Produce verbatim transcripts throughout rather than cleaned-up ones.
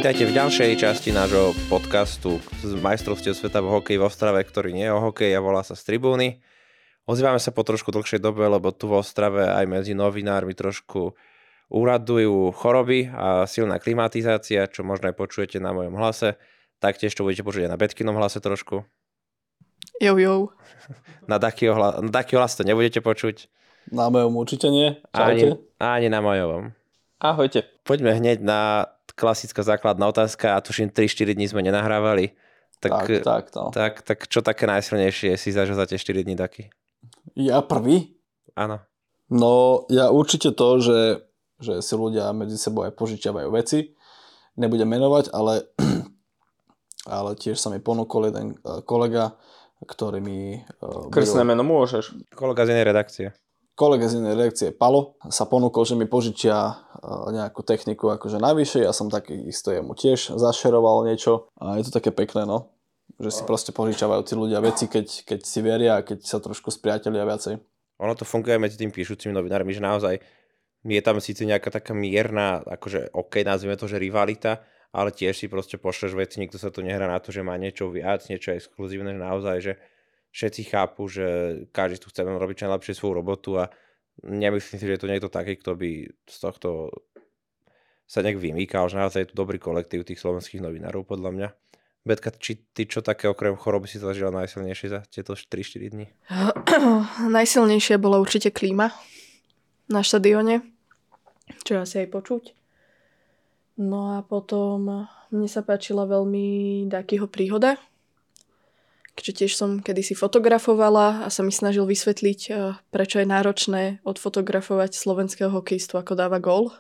Vítajte v ďalšej časti nášho podcastu z majstrovstiev sveta v hokeji v Ostrave, ktorý nie je o hokeji a volá sa Z tribúny. Ozývame sa po trošku dlhšej dobe, lebo tu v Ostrave aj medzi novinármi trošku úradujú choroby a silná klimatizácia, čo možno aj počujete na mojom hlase. Taktiež to budete počuť aj na Betkinom hlase trošku. Jo, jo. Na Dakyho hlas, hlas to nebudete počuť. Na mojom určite nie. Ani, ani na mojovom. Ahojte. Poďme hneď na klasická základná otázka. A tuším tri štyri dní sme nenahrávali. Tak, tak, tak, no. tak, tak čo také najsilnejšie si zažil za tie štyri dní, Daky? Ja prvý? Áno. No, ja určite to, že, že si ľudia medzi sebou aj požičiavajú veci. Nebudem menovať, ale, ale tiež sa mi ponúkol jeden kolega, ktorý mi... Krstné meno môžeš. Kolega z inej redakcie. Kolega z inej redakcie, Palo, sa ponúkol, že mi požičia nejakú techniku akože navyše. Ja som taký isto jemu tiež zašeroval niečo. A je to také pekné, no. Že si proste požičavajú tí ľudia veci, keď, keď si veria a keď sa trošku spriatelia viacej. Ono to funguje medzi tým píšucimi novinármi, že naozaj je tam síce nejaká taká mierna, akože OK, nazvime to, že rivalita, ale tiež si proste pošleš veci, nikto sa tu nehrá na to, že má niečo viac, niečo exkluzívne, že naozaj, že všetci chápu, že každý tu chce robiť čo najlepšie svoju robotu a nemyslím si, že je tu niekto taký, kto by z tohto sa nejak vymýkal, že naozaj je tu dobrý kolektív tých slovenských novinárov, podľa mňa. Betka, či ty čo také okrem choroby si zažila najsilnejšie za tieto tri štyri dní? Najsilnejšie bola určite klíma na štadióne, čo asi aj počuť. No a potom mne sa páčila veľmi Dakyho príhoda, keďže tiež som kedysi fotografovala a sa mi snažil vysvetliť, prečo je náročné odfotografovať slovenského hokejistu, ako dáva gól.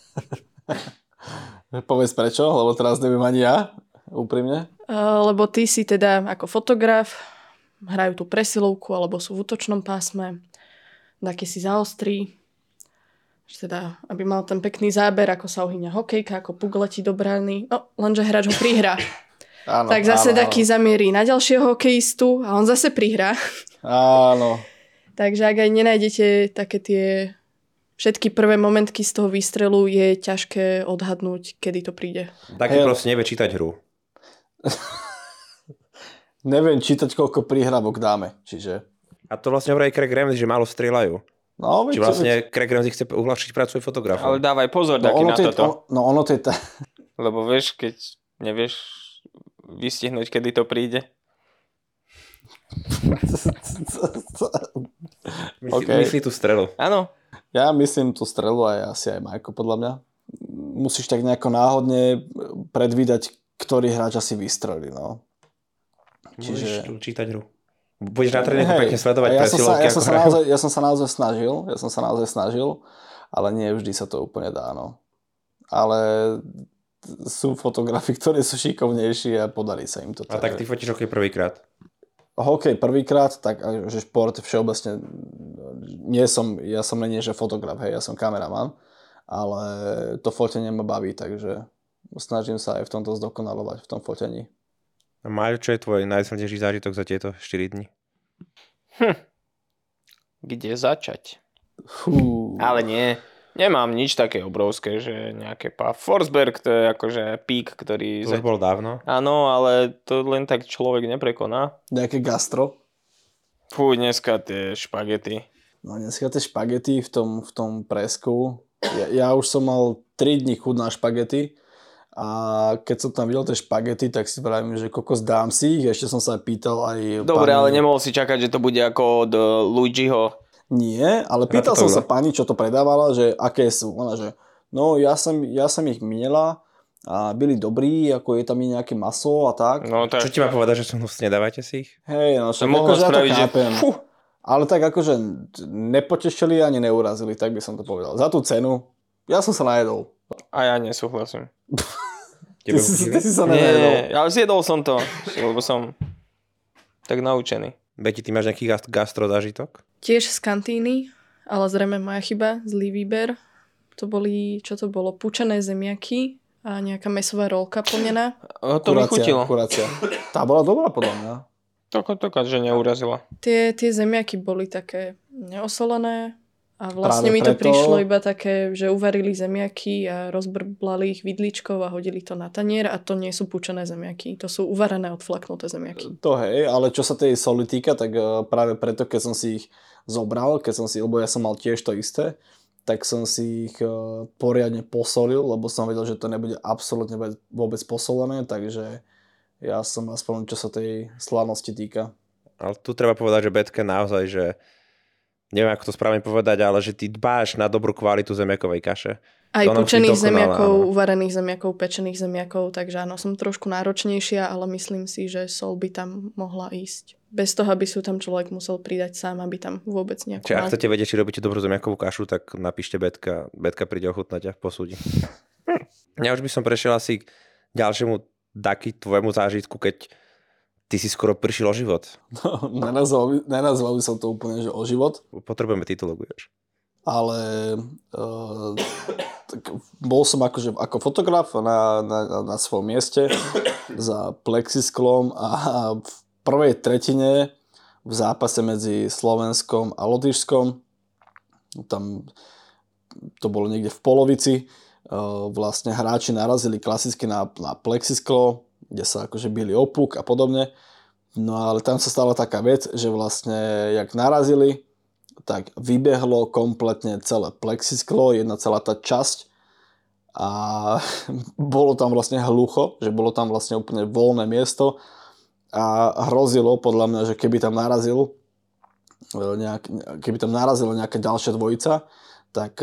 Povedz prečo, lebo teraz neviem ani ja. Úprimne? Lebo ty si teda ako fotograf, hrajú tú presilovku alebo sú v útočnom pásme, Daky si zaostrí, že teda, aby mal ten pekný záber, ako sa ohýňa hokejka, ako puk letí do brány, no lenže hráč ho prihrá. Áno, tak zase áno, Daky áno. zamierí na ďalšieho hokejistu a on zase prihrá. Áno. Takže ak aj nenájdete také tie všetky prvé momentky z toho výstrelu, je ťažké odhadnúť, kedy to príde. Daky proste nevie čítať hru. Neviem čítať, koľko prihrávok dáme, čiže... A to vlastne hovorí aj Craig Ramsey, že málo strieľajú. No, Či vlastne Craig Ramsey chce uľahčiť prácu fotografom. Ale dávaj pozor, no, Daky, na tej, toto. on, no ono to je... Ta... Lebo vieš, keď nevieš vystihnúť, kedy to príde. Myslí, okay. myslí tú strelu. Áno. Ja myslím tú strelu aj asi aj Majko, podľa mňa. Musíš tak nejako náhodne predvídať, ktorý hráč asi vystrelí, no. Čiže... Čiže... čítať hru. Budeš na tréningu pekne sledovať ja presilovky, ja ako sa hrajú. naozaj, ja som sa naozaj snažil, ja som sa naozaj snažil, ale nie vždy sa to úplne dá, no. Ale sú fotografi, ktorí sú šikovnejší a podarí sa im to. A tak ty fotíš hokej prvýkrát? Hokej prvýkrát, tak že šport všeobecne nie som, ja som nie že fotograf, hej, ja som kameraman, ale to fotenie ma baví, takže snažím sa aj v tomto zdokonalovať, v tom fotení. A Majo, čo je tvoj najsilnejší zážitok za tieto štyri dni? Hm. Kde začať? Fú. Ale nie, nemám nič také obrovské, že nejaké pá... Forsberg, to je akože pík, ktorý... To už bolo dávno. Áno, ale to len tak človek neprekoná. Nejaké gastro? Fú, dneska tie špagety. No dneska tie špagety v tom, v tom presku. Ja, ja už som mal tri dni chud na špagety a keď som tam videl tie špagety, tak si vravím, že kokos dám si ich. Ešte som sa aj pýtal aj... Dobre, pani... ale nemohol si čakať, že to bude ako od uh, Luigiho. Nie, ale pýtal to som bolo? sa pani, čo to predávala, že aké sú. Ona, že no ja som, ja som ich minela a byli dobrí, ako je tam i nejaké maso a tak. No tak... Čo ti má povedať, že sú hnusné, dávajte si ich? Hej, no však mohla akože ja to spraviť, že chápem. fú. Ale tak akože nepotešili ani neurazili, tak by som to povedal. Za tú cenu, ja som sa najedol. A ja nesúhlasím. Ty si, ty si sa Nie, nenajedol. nie, ale zjedol som to, lebo som tak naučený. Beti, ty máš nejaký gast- gastro zážitok? Tiež z kantíny, ale zrejme moja chyba, zlý výber. To boli, čo to bolo, pučené zemiaky a nejaká mesová rolka plnená. O, to mi chutilo. Kurácia. Tá bola dobrá podľa mňa. Toko, toko, že neurazila. Tie, tie zemiaky boli také neosolené A vlastne Práve mi to preto- prišlo iba také, že uvarili zemiaky a rozbrblali ich vidličkou a hodili to na tanier a to nie sú pučené zemiaky. To sú uvarené, odflaknuté zemiaky. To hej, ale čo sa tej soli týka, tak uh, práve preto, keď som si ich zobral, keď som si, lebo ja som mal tiež to isté, tak som si ich uh, poriadne posolil, lebo som vedel, že to nebude absolútne vôbec posolené, takže ja som aspoň čo sa tej slanosti týka. Ale tu treba povedať, že Betka naozaj, že neviem, ako to správne povedať, ale že ty dbáš na dobrú kvalitu zemiakovej kaše. Aj To ona musí pučených dokonalá, zemiakov, áno. uvarených zemiakov, pečených zemiakov, takže áno, som trošku náročnejšia, ale myslím si, že sol by tam mohla ísť. Bez toho, aby sú tam človek musel pridať sám, aby tam vôbec nejakú... Čiže ak chcete vedieť, či robíte dobrú zemiakovú kašu, tak napíšte Betka. Betka príde ochutnať a posúdi. Ja už by som prešiel asi k ďalšiemu taký tvojemu zážitku, keď ty si skoro prišiel o život. No, nenazval, by, nenazval by som to úplne, že o život, Potrebujeme titulok, vieš. ale uh, tak bol som akože, ako fotograf na, na, na svojom mieste za plexisklom a v prvej tretine v zápase medzi Slovenskom a Lotyšskom, tam to bolo niekde v polovici, uh, vlastne hráči narazili klasicky na, na plexisklo, kde sa akože bili o puk a podobne. No ale tam sa stala taká vec, že vlastne jak narazili, tak vybehlo kompletne celé plexisklo, jedna celá tá časť a bolo tam vlastne hlucho, že bolo tam vlastne úplne voľné miesto a hrozilo podľa mňa, že keby tam narazil nejak, keby tam narazila nejaká ďalšia dvojica, tak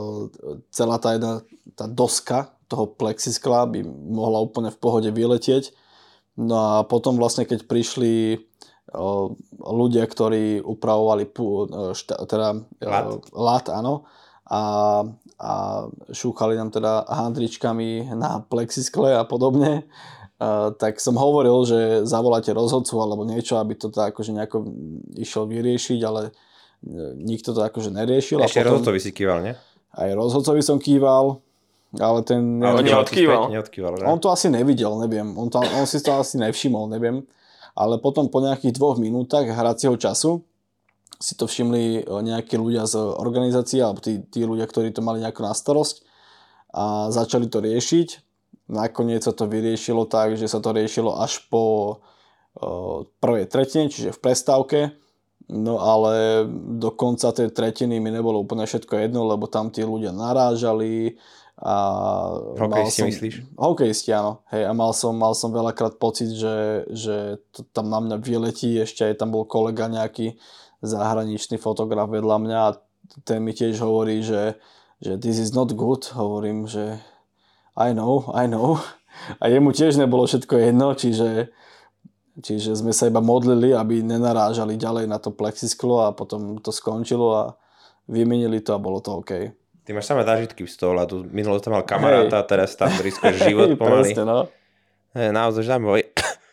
celá tá jedna tá doska toho plexiskla by mohla úplne v pohode vyletieť. No a potom vlastne, keď prišli o, ľudia, ktorí upravovali pú, šta, teda Lat. lat, áno, a, a šúchali nám teda handričkami na plexiskle a podobne, a, tak som hovoril, že zavoláte rozhodcu alebo niečo, aby to tak akože nejako išiel vyriešiť, ale nikto to akože neriešil. Ešte a potom rozhodcovi si kýval, nie? aj rozhodcovi som kýval, ale ten... Ale neviem, neodkýval. Neodkýval, že? on to asi nevidel, neviem. On, to, on si to asi nevšimol, neviem. Ale potom po nejakých dvoch minútach hracieho času si to všimli nejakí ľudia z organizácie, alebo tí, tí ľudia, ktorí to mali nejako na starosť a začali to riešiť. Nakoniec sa to vyriešilo tak, že sa to riešilo až po uh, prvej tretine, čiže v prestávke. No ale do konca tej tretiny mi nebolo úplne všetko jedno, lebo tam tí ľudia narážali a Hokejisti som, myslíš? Hokejisti, áno. Hej, a mal som, mal som veľakrát pocit, že, že to tam na mňa vyletí, ešte aj tam bol kolega nejaký zahraničný fotograf vedľa mňa a ten mi tiež hovorí, že, že this is not good. Hovorím, že I know, I know. A jemu tiež nebolo všetko jedno, čiže, čiže sme sa iba modlili, aby nenarážali ďalej na to plexisklo a potom to skončilo a vymenili to a bolo to OK. Ty máš samé zážitky z toho ľadu. Minulo tam mal kamaráta, Hej. teraz tam riskuješ život pomaly. Presne, no. Hej, naozaj zaujímavé.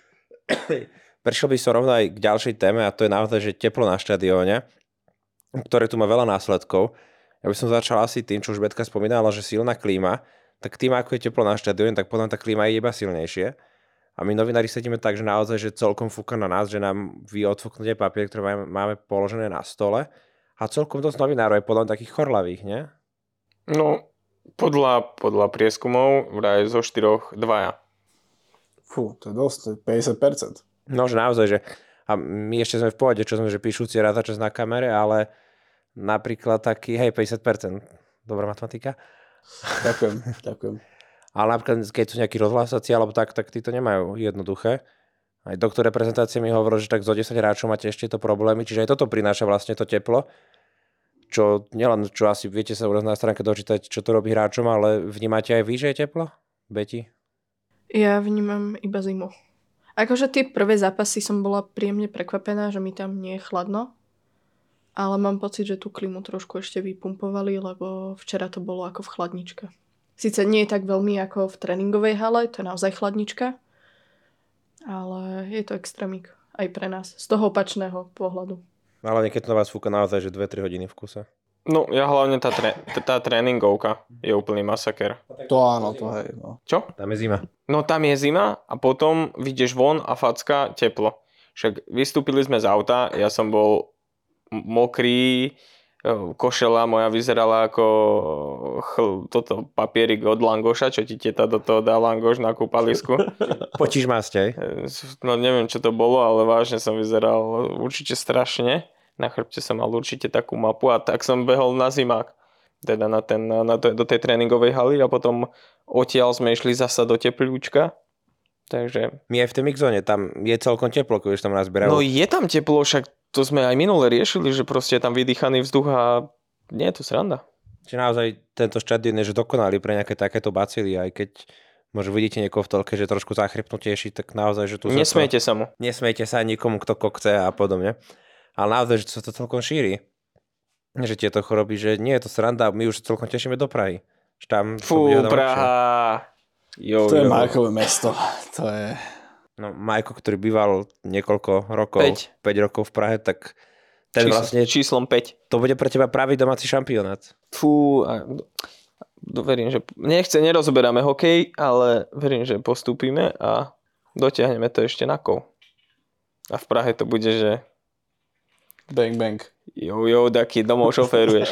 Prešiel by som rovno aj k ďalšej téme a to je naozaj, že teplo na štadióne, ktoré tu má veľa následkov. Ja by som začal asi tým, čo už Betka spomínala, že silná klíma, tak tým, ako je teplo na štadióne, tak potom tá klíma je iba silnejšie. A my novinári sedíme tak, že naozaj, že celkom fúka na nás, že nám vy odfúknete papier, ktoré máme, máme položené na stole. A celkom dosť novinárov je podľa takých chorlavých, nie? No, podľa, podľa prieskumov vraj zo štyroch dvaja. Fú, to je dosť, to je päťdesiat percent. No, že naozaj, že a my ešte sme v pohode, čo sme, že píšuci rád čas na kamere, ale napríklad taký, hej, päťdesiat percent. Dobrá matematika. Ďakujem, ďakujem. Ale napríklad, keď sú nejakí rozhlasáci alebo tak, tak tí to nemajú jednoduché. Aj doktor reprezentácie mi hovoril, že tak zo desať hráčov máte ešte to problémy, čiže aj toto prináša vlastne to teplo. Čo nielen, čo asi viete sa uraz na stránke dočítať, čo to robí hráčom, ale vnímate aj vy, že je teplo? Beti? Ja vnímam iba zimu. Akože tie prvé zápasy som bola príjemne prekvapená, že mi tam nie je chladno. Ale mám pocit, že tú klimu trošku ešte vypumpovali, lebo včera to bolo ako v chladničke. Sice nie je tak veľmi ako v tréningovej hale, to je naozaj chladnička. Ale je to extrémik aj pre nás, z toho opačného pohľadu. Ale niekedy to na vás fúka naozaj, že dve tri hodiny v kuse. No, ja hlavne tá, tre- tá tréningovka je úplný masaker. To áno, to hej, no. Čo? Tam je zima. No tam je zima a potom vyjdeš von a facka teplo. Však vystúpili sme z auta, ja som bol mokrý, košela moja vyzerala ako chl, toto papierik od langoša, čo ti teta do toho dá langoš na kúpalisku. Počíš masť, No neviem, čo to bolo, ale vážne som vyzeral určite strašne. Na chrbte som mal určite takú mapu a tak som behol na zimák. Teda na ten, na to, do tej tréningovej haly a potom odtiaľ sme išli zasa do teplúčka. Takže... My aj v tej mixzone, tam je celkom teplo, keď už tam nazberajú. No je tam teplo, však to sme aj minule riešili, že proste je tam vydýchaný vzduch a nie je to sranda. Čiže naozaj tento štadión je že dokonalý pre nejaké takéto bacily, aj keď možno vidíte niekoho v telke, že trošku zachrypnutejší, tak naozaj, že tu... Nesmejte sa mu. Nesmejte sa nikomu, kto kokce a podobne. Ale naozaj, že sa to celkom šíri. Že tieto choroby, že nie je to sranda, my už celkom tešíme do Prahy. Tam Fú, Praha. Jo, to jo. je Majkové mesto. To je... No, Majko, ktorý býval niekoľko rokov, päť. päť rokov v Prahe, tak ten Čís, vlastne... Číslom päť. To bude pre teba pravý domáci šampionát. Fú, a... verím, že... Nechce, nerozoberáme hokej, ale verím, že postúpime a dotiahneme to ešte na kov. A v Prahe to bude, že... Bang, bang. Jo, jo, taký domov šoféruješ.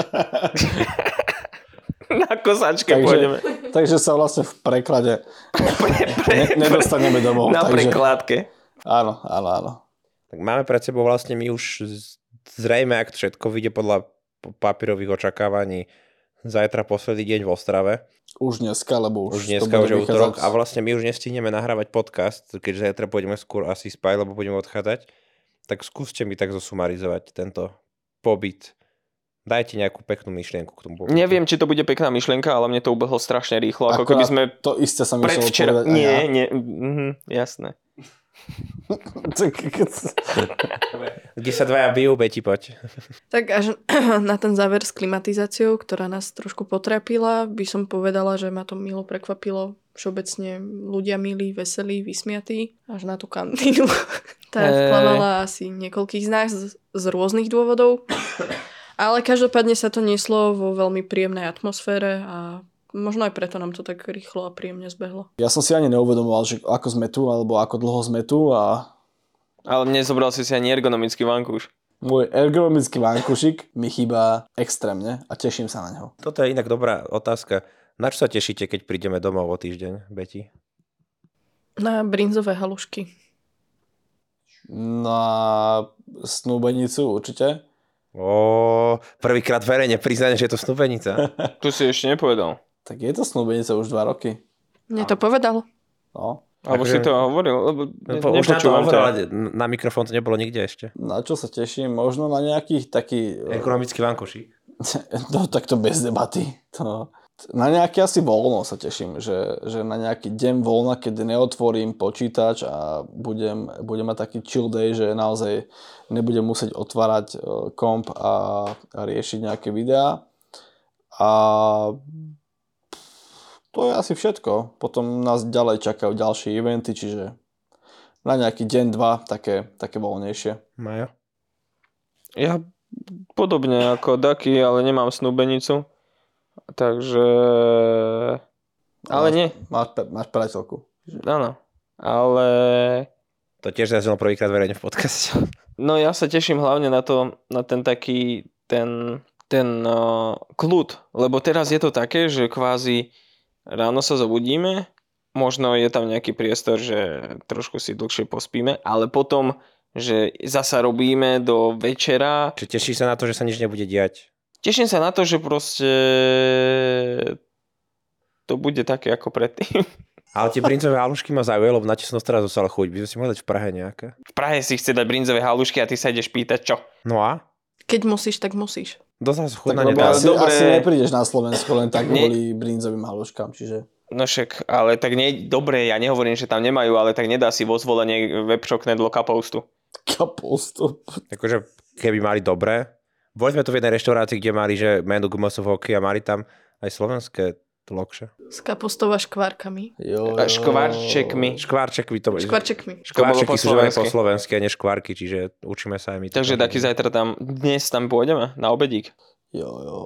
Na kosačke takže, pôjdeme. Takže sa vlastne v preklade pre, pre, ne, nedostaneme domov. Na takže... prekladke. Áno, áno, áno. Tak máme pred sebou vlastne my už zrejme, ak všetko vyjde podľa papierových očakávaní, zajtra posledný deň v Ostrave. Už dneska, lebo už, už dneska, už je útorok a vlastne my už nestihneme nahrávať podcast, keďže zajtra pôjdeme skôr asi spať, lebo budeme odchádzať. Tak skúste mi tak zosumarizovať tento pobyt. Dajte nejakú peknú myšlienku k tomu pobytu. Neviem, či to bude pekná myšlienka, ale mne to ubehlo strašne rýchlo. Ako keby sme... To isté sa mi chcelo predvčera... povedať. Nie, ja. nie, mhm, jasné. Kde sa dvaja bijú, Beti, poď. Tak až na ten záver s klimatizáciou, ktorá nás trošku potrapila, by som povedala, že ma to milo prekvapilo. Všeobecne ľudia milí, veselí, vysmiatí. Až na tú kantínu. Tá sklamala asi niekoľkých z nás z, z rôznych dôvodov. Ale každopádne sa to nieslo vo veľmi príjemnej atmosfére a možno aj preto nám to tak rýchlo a príjemne zbehlo. Ja som si ani neuvedomoval, že ako sme tu, alebo ako dlho sme tu a... Ale nezobral si si ani ergonomický vankúš. Môj ergonomický vankušik mi chýba extrémne a teším sa na neho. Toto je inak dobrá otázka. Na čo sa tešíte, keď prídeme domov o týždeň, Beti? Na brinzové halušky. Na snúbenicu určite. Ó, prvýkrát verejne priznanie, že je to snúbenica. Tu si ešte nepovedal. Tak je to snúbenica už dva roky. Mne to povedal. No. Alebo Takže- si to hovoril, lebo ne, No, už na to nepočúvam hovoril, ťa. ale na mikrofón to nebolo nikde ešte. Na čo sa teším? Možno na nejakých taký... Ekonomický vankošík. No tak to bez debaty. To... Na nejaké asi voľno sa teším, že, že na nejaký deň voľna, kedy neotvorím počítač a budem, budem mať taký chill day, že naozaj nebudem musieť otvárať komp a, a riešiť nejaké videá. A to je asi všetko. Potom nás ďalej čakajú ďalšie eventy, čiže na nejaký deň, dva také, také voľnejšie. Majo? Ja podobne ako Daky, ale nemám snúbenicu. Takže... Ale nie. Máš, máš priateľku. Áno. Ale... To tiež zaznelo prvýkrát verejne v podcaste. No ja sa teším hlavne na to, na ten taký, ten, ten uh, kľud. Lebo teraz je to také, že kvázi ráno sa zobudíme, možno je tam nejaký priestor, že trošku si dlhšie pospíme, ale potom, že zasa robíme do večera. Čiže tešíš sa na to, že sa nič nebude diať? Teším sa na to, že proste to bude také ako predtým. Ale tie brinzové halušky ma zaujalo, lebo na čo som teraz dostal chuť. By sme si mohli dať v Prahe nejaké. V Prahe si chce dať brinzové halušky a ty sa ideš pýtať čo? No a? Keď musíš, tak musíš. Dosť sa Tak chudná lebo nedá. asi, Dobre. asi neprídeš na Slovensku len tak Nie. kvôli brinzovým haluškám, čiže... No však, ale tak nie, dobre, ja nehovorím, že tam nemajú, ale tak nedá si vo zvolenie webshopnedlo kapustu. Kapustu. Akože keby mali dobré. Boli sme tu v jednej reštaurácii, kde mali, že menu gumosov hockey a mali tam aj slovenské lokše. S kapustou a škvárkami. Jo, A škvárčekmi. Škvárčekmi to boli. Škvárčekmi. Škvárčeky To bolo po sú že aj po slovensky. slovensky a nie škvárky, čiže učíme sa aj my. Takže to. taký zajtra tam, dnes tam pôjdeme na obedík. Jo, jo.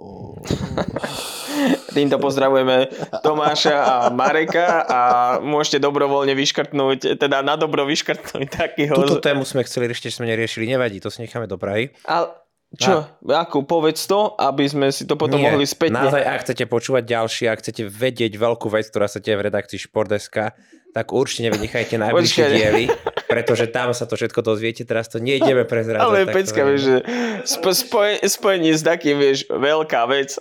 Týmto pozdravujeme Tomáša a Mareka a môžete dobrovoľne vyškrtnúť, teda na dobro vyškrtnúť takýho. Túto tému sme chceli riešiť, že sme neriešili, nevadí, to si necháme do Prahy. Ale Čo? Akú? Povedz to, aby sme si to potom Nie, mohli späť. naozaj, ak chcete počúvať ďalšie, ak chcete vedieť veľkú vec, ktorá sa deje v redakcii Šport.sk, tak určite nevynechajte najbližšie Počkaj. diely, pretože tam sa to všetko dozviete. Teraz to nejdeme prezrázať. Ale tak to pecka, je. vieš, že spo, spoj, spojenie s takým, vieš, veľká vec.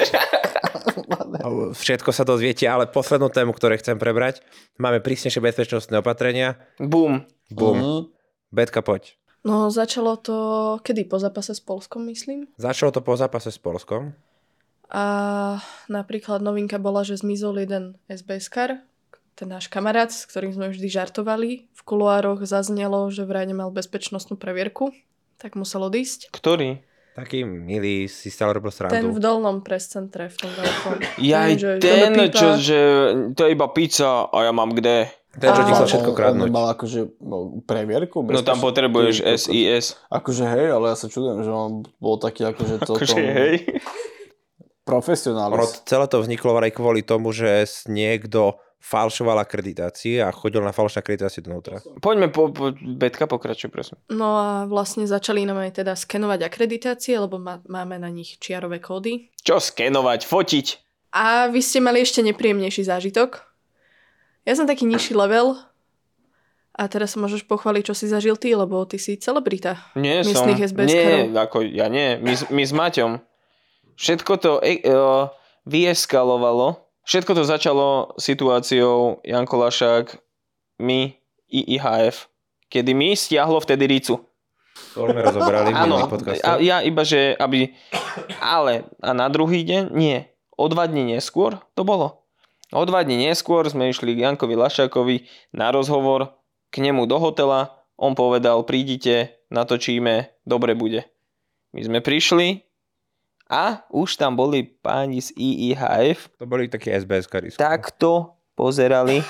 Všetko sa dozviete, ale poslednú tému, ktoré chcem prebrať, máme prísnejšie bezpečnostné opatrenia. Bum. Bum. Mhm. Betka, poď. No začalo to kedy? Po zápase s Polskom, myslím. Začalo to po zápase s Polskom. A napríklad novinka bola, že zmizol jeden es bé eskar, ten náš kamarát, s ktorým sme vždy žartovali. V kuloároch zaznelo, že vraj nemal bezpečnostnú previerku, tak musel odísť. Ktorý? Taký milý, si stále robil srandu. Ten v dolnom prescentre, v tom veľkom. Jaj, Viem, že ten, to do pípa. čo, že to je iba pizza a ja mám kde. Ten, čo ti chcel Áno. všetko On- kradnúť. On mal akože no, previerku. No tam bezpečnú- potrebuješ Ty, es í es. Akože hej, ale ja sa čudujem, že on bol taký akože celkom Akože hej. Ono, profesionálist. celé to vzniklo aj kvôli tomu, že s- niekto falšoval akreditácie a chodil na falšné akreditácie dovnútra. Poďme po, po Betka, pokračuj, prosím. No a vlastne začali nám aj teda skenovať akreditácie, lebo má, máme na nich čiarové kódy. Čo skenovať, fotiť? A vy ste mali ešte nepríjemnejší zážitok. Ja som taký nižší level a teraz sa môžeš pochváliť, čo si zažil ty, lebo ty si celebrita. Nie som. Miestnych es bé Nie, eskarov. ako ja nie. My, s- my s Maťom. Všetko to e, e, vyeskalovalo. Všetko to začalo situáciou Janko Lašák, my, í í há ef, kedy mi stiahlo vtedy Ricu. To sme rozobrali v Áno, minulých podcastoch. a ja iba, že aby... Ale, a na druhý deň? Nie. O dva dní neskôr to bolo. O dva dní neskôr sme išli k Jankovi Lašákovi na rozhovor, k nemu do hotela. On povedal, prídite, natočíme, dobre bude. My sme prišli a už tam boli páni z í í há ef, To boli také es bé eskari. takto pozerali.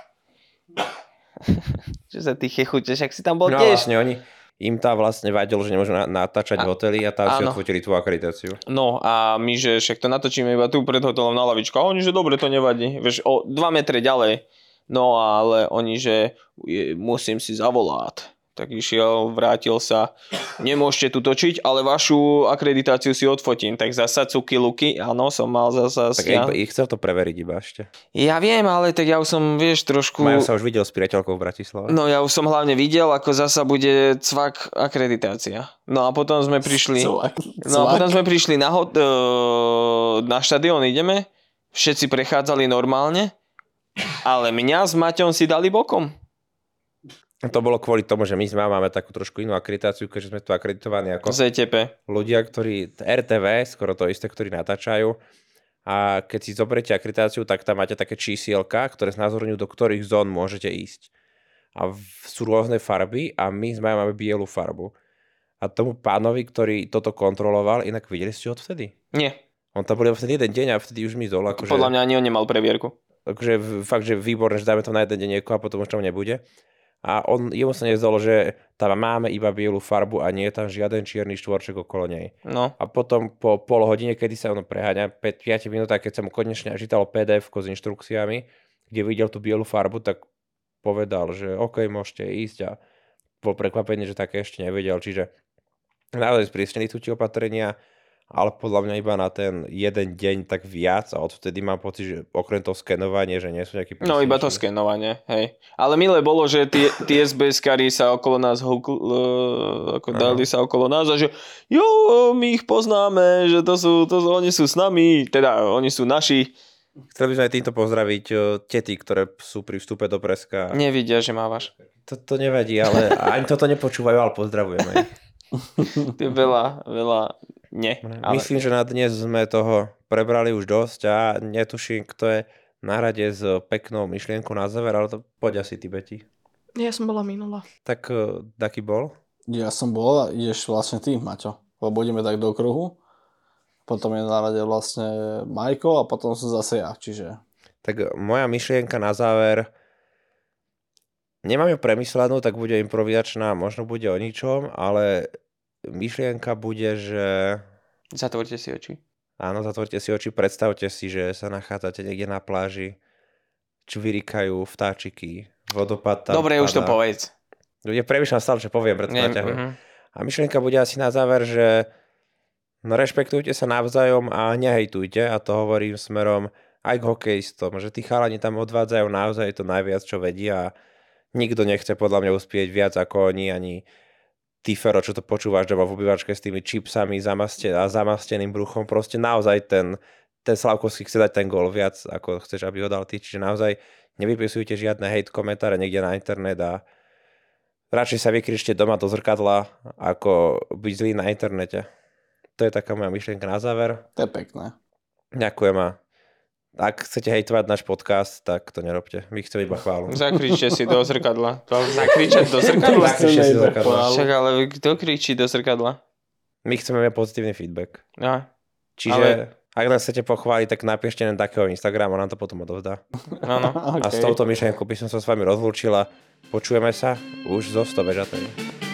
Čo sa ty chechúčeš, ak si tam bol No tiež? vlastne oni, im tam vlastne vadilo, že nemôžu na- natáčať A- v hoteli a tam si áno. odfotili tvoju akreditáciu. No a my, že však to natočíme iba tu pred hotelom na lavičku. A oni, že dobre, to nevadí. Vieš, o dva metre ďalej. No ale oni, že je, musím si zavolať. Tak išiel, vrátil sa. Nemôžete tu točiť, ale vašu akreditáciu si odfotím. Tak zasa cuky luky. Áno, som mal zasa... Tak Ja, iba, ich chcel to preveriť iba ešte. ja viem, ale tak ja už som, vieš, trošku... Majú sa už videl s priateľkou v Bratislave. No ja už som hlavne videl, ako zasa bude cvak akreditácia. No a potom sme prišli... Cvak. No a Cvak. potom sme prišli na, hot, e, na štadión, ideme, všetci prechádzali normálne, ale mňa s Maťom si dali bokom. To bolo kvôli tomu, že my sme máme takú trošku inú akreditáciu, keďže sme tu akreditovaní ako Z é té pé. ľudia, ktorí, er té vé, skoro to isté, ktorí natáčajú. A keď si zoberiete akreditáciu, tak tam máte také čísielka, ktoré znázorňujú, do ktorých zón môžete ísť. A v, sú rôzne farby a my sme máme bielu farbu. A tomu pánovi, ktorý toto kontroloval, inak videli ste ho odvtedy? Nie, On tam bol vtedy jeden deň a vtedy už mizol. Akože, podľa mňa ani on nemal previerku. akože v- fakt, že výborné, že dáme to na jeden deň niekoho a potom už tam nebude. A on, jemu sa nezdalo, že tam máme iba bielu farbu a nie je tam žiaden čierny štvorček okolo nej. No, A potom po pol hodine, kedy sa ono preháňa, päť minútach, keď sa mu konečne čítalo pé dé ef s inštrukciami, kde videl tú bielu farbu, tak povedal, že OK, môžete ísť a bol prekvapený, že také ešte nevedel. Čiže naozaj sprísnili tu tie opatrenia, ale podľa mňa iba na ten jeden deň tak viac a odvtedy mám pocit, že okrem toho skenovania, že nie sú nejaký no iba to prísnejší. skenovanie, hej. Ale milé bolo, že tie, tie es bé eskary sa okolo nás hukl, uh, ako Áno. dali sa okolo nás a že jo, my ich poznáme, že to sú, to sú, oni sú s nami, teda oni sú naši. Chcel by sme aj týmto pozdraviť o, tety, ktoré sú pri vstupe do Preska. Nevidia, že mávaš. To, to nevadí, ale ani toto nepočúvajú, ale pozdravujeme ich. Ty veľa, veľa, nie. Ale... Myslím, že na dnes sme toho prebrali už dosť a netuším, kto je na rade s peknou myšlienkou na záver, ale to poď asi ty, Beti. Ja som bola minula. Tak uh, taký bol? Ja som bol a ideš vlastne ty, Maťo. Lebo budeme tak do kruhu. Potom je na rade vlastne Majko a potom som zase ja, čiže... Tak moja myšlienka na záver, nemám ju premyslenú, tak bude improvizačná, možno bude o ničom, ale myšlienka bude, že... Zatvorte si oči. Áno, zatvorte si oči, predstavte si, že sa nachádzate niekde na pláži, čvirikajú vtáčiky, vodopád tam Dobre, už to padá. povedz. Ja premýšľam stále, čo poviem, preto Nie, naťahujem. mhm. A myšlienka bude asi na záver, že No rešpektujte sa navzájom a nehejtujte a to hovorím smerom aj k hokejistom, že tí chalani tam odvádzajú naozaj to najviac, čo vedia a nikto nechce podľa mňa uspieť viac ako oni, ani ty, Fero, čo to počúvaš doma v obývačke s tými čipsami zamaste- a zamasteným bruchom, proste naozaj ten, ten Slavkovský chce dať ten gól viac, ako chceš, aby ho dal ty, čiže naozaj nevypisujte žiadne hate komentáre niekde na internet a radšej sa vykričte doma do zrkadla, ako byť zlý na internete. To je taká moja myšlienka na záver. To je pekné. Ďakujem a ak chcete hejtovať náš podcast, tak to nerobte. My chceme iba chválu. Zakričte si do zrkadla. To zakričať do zrkadla? Zakričte si do zrkadla. Však ale kto kričí do zrkadla? My chceme mať pozitívny feedback. Ja. Čiže Ale- ak nás chcete pochváliť, tak napíšte na takého Instagramu, nám to potom odovzdá. Áno. A s touto myšlienkou by som sa s vami rozlúčila. Počujeme sa už zo sto bežatej.